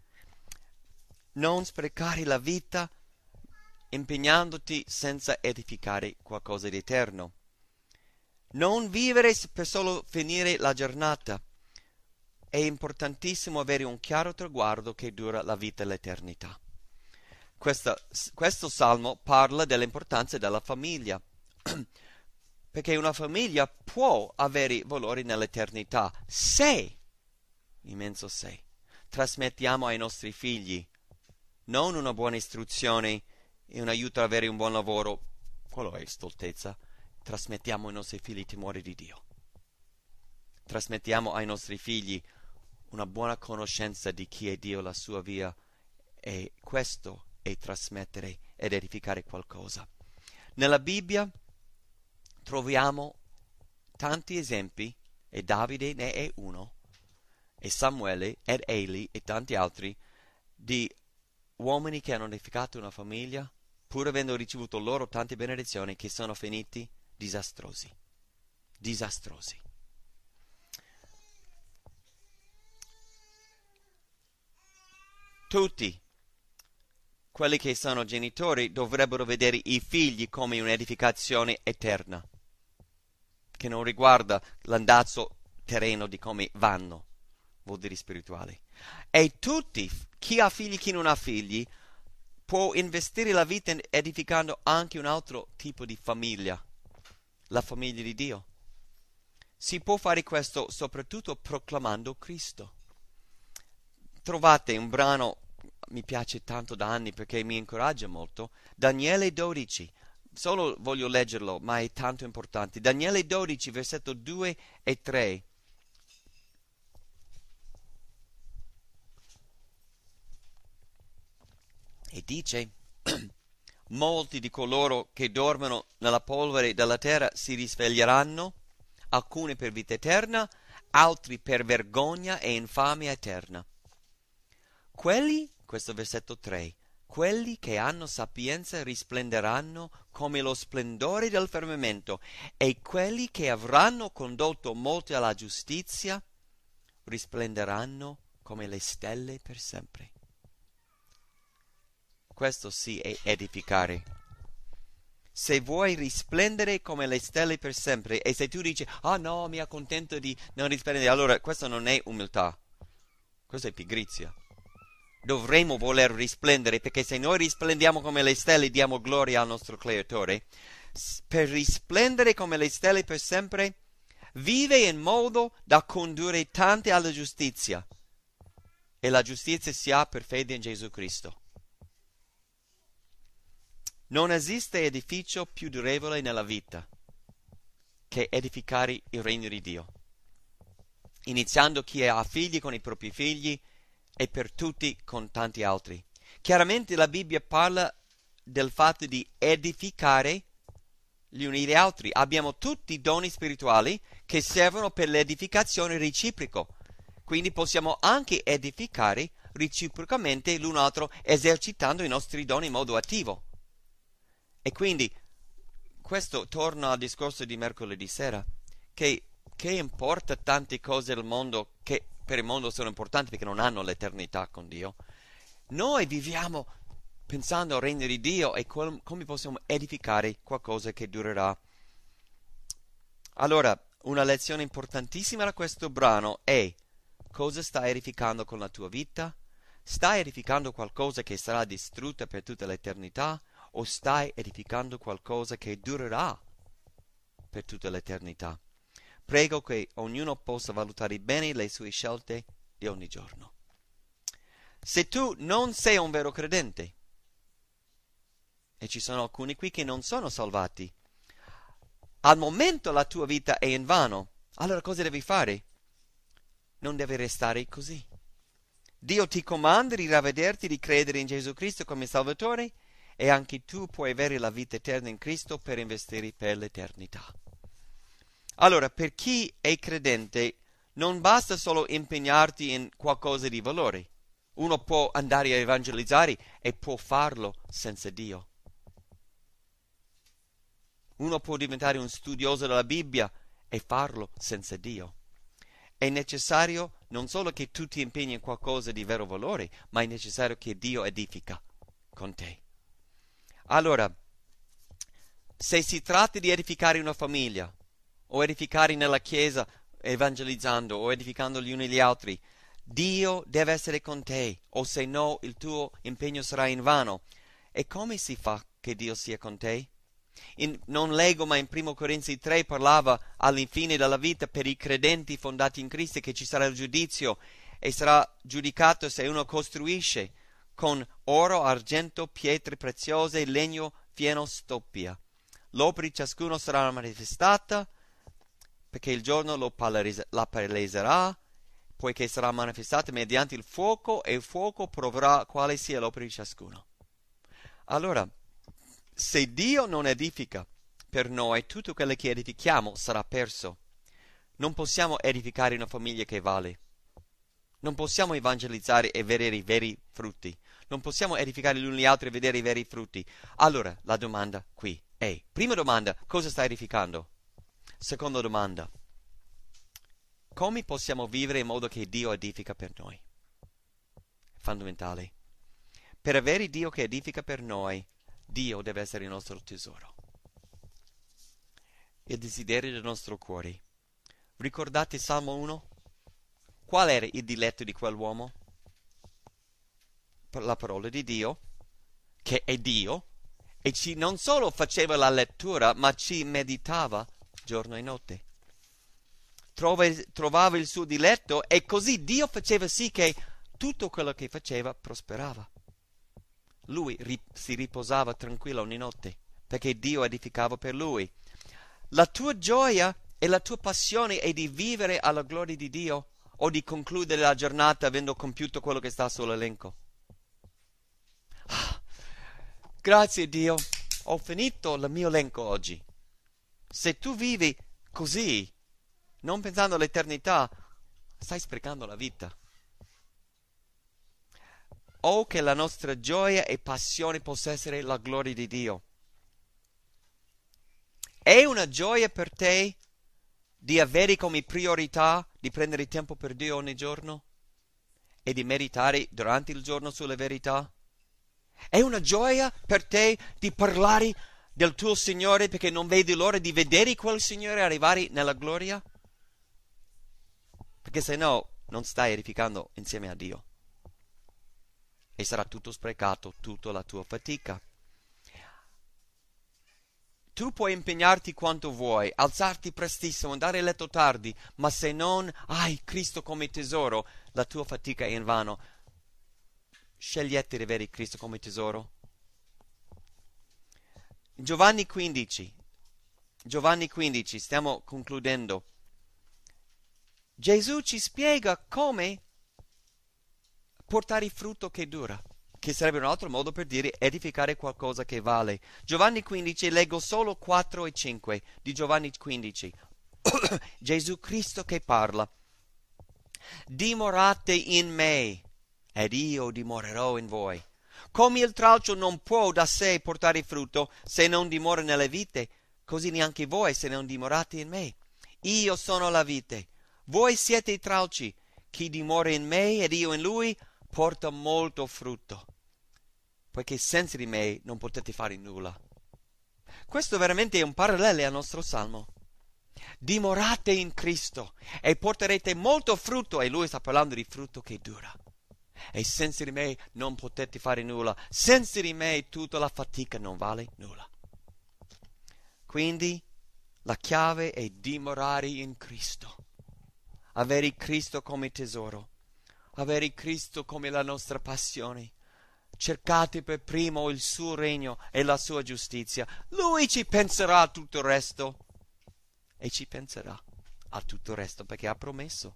Non sprecare la vita impegnandoti senza edificare qualcosa di eterno. Non vivere per solo finire la giornata. È importantissimo avere un chiaro traguardo che dura la vita e l'eternità. Questo salmo parla dell'importanza della famiglia, perché una famiglia può avere valori nell'eternità se, immenso se, trasmettiamo ai nostri figli non una buona istruzione e un aiuto ad avere un buon lavoro, quello è stoltezza. Trasmettiamo ai nostri figli il timore di Dio. Trasmettiamo ai nostri figli una buona conoscenza di chi è Dio, la sua via, e questo è trasmettere ed edificare qualcosa. Nella Bibbia troviamo tanti esempi, e Davide ne è uno, e Samuele ed Eli e tanti altri, di uomini che hanno edificato una famiglia pur avendo ricevuto loro tante benedizioni che sono finiti disastrosi. Tutti quelli che sono genitori dovrebbero vedere i figli come un'edificazione eterna, che non riguarda l'andazzo terreno di come vanno, vuol dire spirituale. E tutti, chi ha figli, chi non ha figli, può investire la vita edificando anche un altro tipo di famiglia, la famiglia di Dio. Si può fare questo soprattutto proclamando Cristo. Trovate un brano, mi piace tanto da anni perché mi incoraggia molto, Daniele 12, solo voglio leggerlo, ma è tanto importante. Daniele 12, versetto 2 e 3. E dice: molti di coloro che dormono nella polvere della terra si risveglieranno, alcuni per vita eterna, altri per vergogna e infamia eterna. Quelli, questo versetto 3, quelli che hanno sapienza risplenderanno come lo splendore del firmamento, e quelli che avranno condotto molti alla giustizia risplenderanno come le stelle per sempre. Questo sì è edificare. Se vuoi risplendere come le stelle per sempre, e se tu dici, ah no, mi accontento di non risplendere, allora questo non è umiltà, questo è pigrizia. Dovremmo voler risplendere, perché se noi risplendiamo come le stelle, diamo gloria al nostro Creatore. Per risplendere come le stelle per sempre, vive in modo da condurre tanti alla giustizia, e la giustizia si ha per fede in Gesù Cristo. Non esiste edificio più durevole nella vita che edificare il regno di Dio, iniziando chi ha figli con i propri figli e per tutti con tanti altri. Chiaramente la Bibbia parla del fatto di edificare gli uni gli altri. Abbiamo tutti doni spirituali che servono per l'edificazione reciproca, quindi possiamo anche edificare reciprocamente l'un altro esercitando i nostri doni in modo attivo. E quindi questo torna al discorso di mercoledì sera, che importa tante cose del mondo che per il mondo sono importanti perché non hanno l'eternità con Dio. Noi viviamo pensando al regno di Dio e come possiamo edificare qualcosa che durerà. Allora, una lezione importantissima da questo brano è: cosa stai edificando con la tua vita? Stai edificando qualcosa che sarà distrutta per tutta l'eternità? O stai edificando qualcosa che durerà per tutta l'eternità? Prego che ognuno possa valutare bene le sue scelte di ogni giorno. Se tu non sei un vero credente, e ci sono alcuni qui che non sono salvati, al momento la tua vita è invano, allora cosa devi fare? Non devi restare così. Dio ti comanda di ravvederti, di credere in Gesù Cristo come Salvatore, e anche tu puoi avere la vita eterna in Cristo per investire per l'eternità. Allora, per chi è credente, non basta solo impegnarti in qualcosa di valore. Uno può andare a evangelizzare e può farlo senza Dio. Uno può diventare un studioso della Bibbia e farlo senza Dio. È necessario non solo che tu ti impegni in qualcosa di vero valore, ma è necessario che Dio edifica con te. Allora, se si tratta di edificare una famiglia, o edificare nella chiesa evangelizzando, o edificando gli uni gli altri, Dio deve essere con te, o se no il tuo impegno sarà invano. E come si fa che Dio sia con te? Non leggo, ma in 1 Corinzi 3 parlava all'infine della vita per i credenti fondati in Cristo che ci sarà il giudizio e sarà giudicato se uno costruisce con oro, argento, pietre preziose, legno, fieno, stoppia. L'opera di ciascuno sarà manifestata, perché il giorno la paleserà, poiché sarà manifestata mediante il fuoco, e il fuoco proverà quale sia l'opera di ciascuno. Allora, se Dio non edifica per noi, tutto quello che edifichiamo sarà perso. Non possiamo edificare una famiglia che vale. Non possiamo evangelizzare e vedere i veri frutti. Non possiamo edificare gli uni gli altri e vedere i veri frutti. Allora, la domanda qui è: prima domanda, cosa stai edificando? Seconda domanda, come possiamo vivere in modo che Dio edifica per noi? Fondamentale. Per avere Dio che edifica per noi, Dio deve essere il nostro tesoro, il desiderio del nostro cuore. Ricordate Salmo 1? Qual era il diletto di quell'uomo? La parola di Dio, che è Dio, e non solo faceva la lettura, ma ci meditava giorno e notte. Trovava il suo diletto, e così Dio faceva sì che tutto quello che faceva prosperava. Lui si riposava tranquillo ogni notte, perché Dio edificava per lui. La tua gioia e la tua passione è di vivere alla gloria di Dio, o di concludere la giornata avendo compiuto quello che sta sull'elenco? Grazie Dio, ho finito il mio elenco oggi. Se tu vivi così, non pensando all'eternità, stai sprecando la vita. O che la nostra gioia e passione possa essere la gloria di Dio. È una gioia per te di avere come priorità di prendere tempo per Dio ogni giorno? e di meditare durante il giorno sulle verità? È una gioia per te di parlare del tuo Signore perché non vedi l'ora di vedere quel Signore arrivare nella gloria? Perché se no non stai edificando insieme a Dio e sarà tutto sprecato, tutta la tua fatica. Tu puoi impegnarti quanto vuoi, alzarti prestissimo, andare a letto tardi, ma se non hai Cristo come tesoro, la tua fatica è invano. Scegliete di avere Cristo come tesoro. Giovanni 15, stiamo concludendo. Gesù ci spiega come portare frutto che dura, che sarebbe un altro modo per dire edificare qualcosa che vale. Giovanni 15, leggo solo 4 e 5 di Giovanni 15. Gesù Cristo che parla. Dimorate in me, ed io dimorerò in voi. Come il tralcio non può da sé portare frutto se non dimora nelle vite, così neanche voi se non dimorate in me. Io sono la vite, voi siete i tralci. Chi dimora in me ed io in lui porta molto frutto, poiché senza di me non potete fare nulla. Questo veramente è un parallelo al nostro salmo. Dimorate in Cristo e porterete molto frutto, e lui sta parlando di frutto che dura. E senza di me non potete fare nulla, senza di me tutta la fatica non vale nulla. Quindi la chiave è dimorare in Cristo, avere Cristo come tesoro, avere Cristo come la nostra passione. Cercate per primo il suo regno e la sua giustizia. Lui ci penserà a tutto il resto. E ci penserà a tutto il resto perché ha promesso.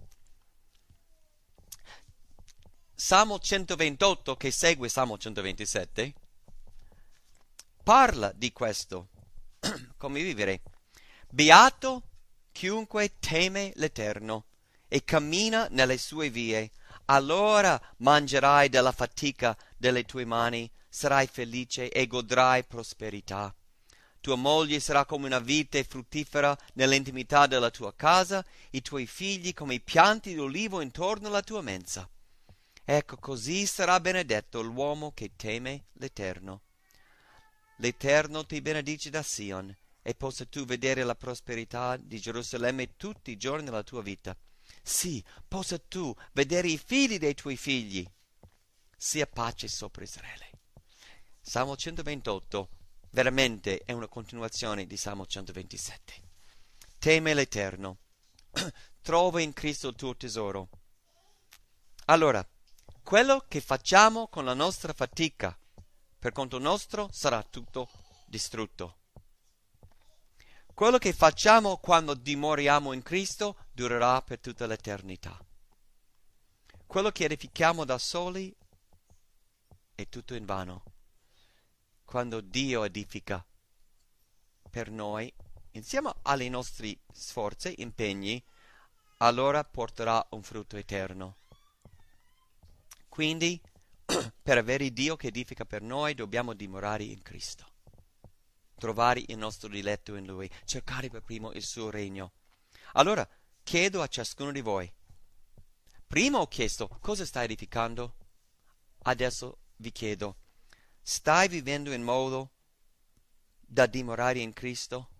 Salmo 128, che segue Salmo 127, parla di questo. Come vivere. Beato chiunque teme l'Eterno e cammina nelle sue vie. Allora mangerai della fatica delle tue mani, sarai felice e godrai prosperità. Tua moglie sarà come una vite fruttifera nell'intimità della tua casa, i tuoi figli come i pianti d'olivo intorno alla tua mensa. Ecco, così sarà benedetto l'uomo che teme l'Eterno. L'Eterno ti benedice da Sion, e possa tu vedere la prosperità di Gerusalemme tutti i giorni della tua vita. Sì, possa tu vedere i figli dei tuoi figli. Sia pace sopra Israele. Salmo 128 veramente è una continuazione di Salmo 127. Teme l'Eterno. Trova in Cristo il tuo tesoro. Allora, quello che facciamo con la nostra fatica, per conto nostro, sarà tutto distrutto. Quello che facciamo quando dimoriamo in Cristo durerà per tutta l'eternità. Quello che edifichiamo da soli è tutto invano. Quando Dio edifica per noi, insieme alle nostre sforzi, impegni, allora porterà un frutto eterno. Quindi, per avere Dio che edifica per noi, dobbiamo dimorare in Cristo. Trovare il nostro diletto in Lui, cercare per primo il suo regno. Allora, chiedo a ciascuno di voi. Prima ho chiesto, cosa stai edificando? Adesso vi chiedo, stai vivendo in modo da dimorare in Cristo?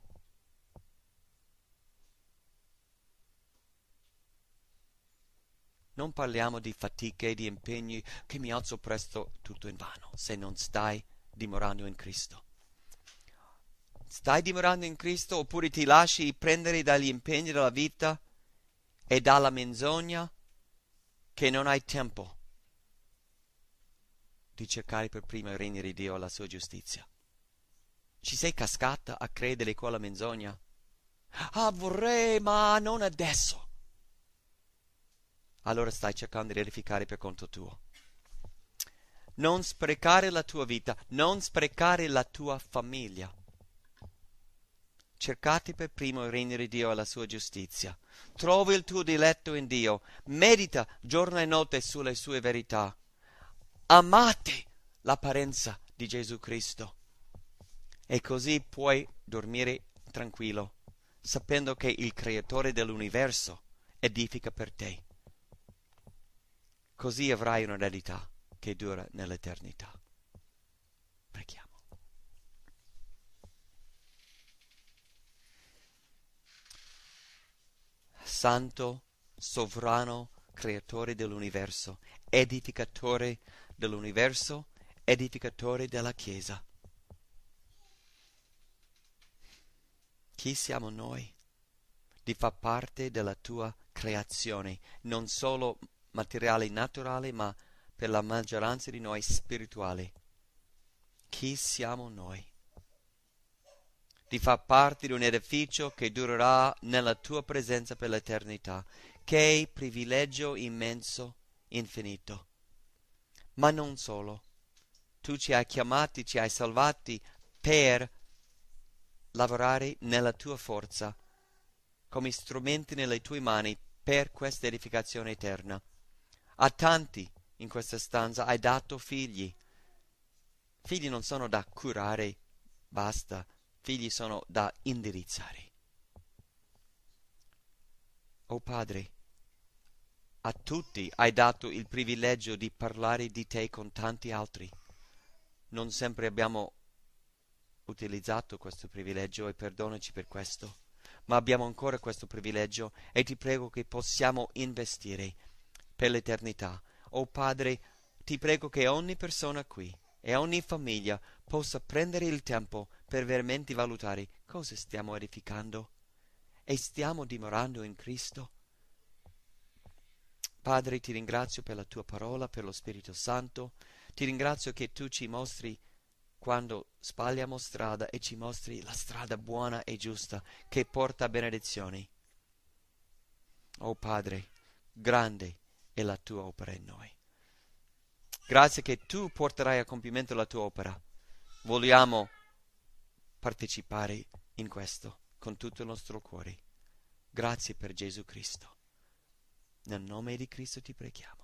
Non parliamo di fatiche e di impegni che mi alzo presto, tutto invano, se non stai dimorando in Cristo. Stai dimorando in Cristo oppure ti lasci prendere dagli impegni della vita e dalla menzogna che non hai tempo di cercare per prima il regno di Dio e la sua giustizia? Ci sei cascata a credere quella menzogna? Ah, vorrei, ma non adesso. Allora stai cercando di edificare per conto tuo. Non sprecare la tua vita, non sprecare la tua famiglia. Cercate per primo il regno di Dio e la sua giustizia. Trovi il tuo diletto in Dio. Medita giorno e notte sulle sue verità. Amate l'apparenza di Gesù Cristo. E così puoi dormire tranquillo, sapendo che il Creatore dell'universo edifica per te. Così avrai un'eredità che dura nell'eternità. Preghiamo. Santo, sovrano, creatore dell'universo, edificatore dell'universo, edificatore della Chiesa. Chi siamo noi di far parte della tua creazione, non solo materiale naturale, ma per la maggioranza di noi spirituale? Chi siamo noi di far parte di un edificio che durerà nella tua presenza per l'eternità? Che privilegio immenso, infinito. Ma non solo. Tu ci hai chiamati, ci hai salvati per lavorare nella tua forza, come strumenti nelle tue mani per questa edificazione eterna. A tanti in questa stanza hai dato figli. Figli non sono da curare, basta. Figli sono da indirizzare. O Padre, a tutti hai dato il privilegio di parlare di te con tanti altri. Non sempre abbiamo utilizzato questo privilegio e perdonaci per questo, ma abbiamo ancora questo privilegio e ti prego che possiamo investire per l'eternità. O Padre, ti prego che ogni persona qui e ogni famiglia possa prendere il tempo per veramente valutare cosa stiamo edificando e stiamo dimorando in Cristo. Padre, ti ringrazio per la tua parola, per lo Spirito Santo. Ti ringrazio che tu ci mostri quando sbagliamo strada e ci mostri la strada buona e giusta che porta a benedizioni. Oh Padre, grande è la tua opera in noi. Grazie che tu porterai a compimento la tua opera. Vogliamo partecipare in questo con tutto il nostro cuore. Grazie per Gesù Cristo. Nel nome di Cristo ti preghiamo.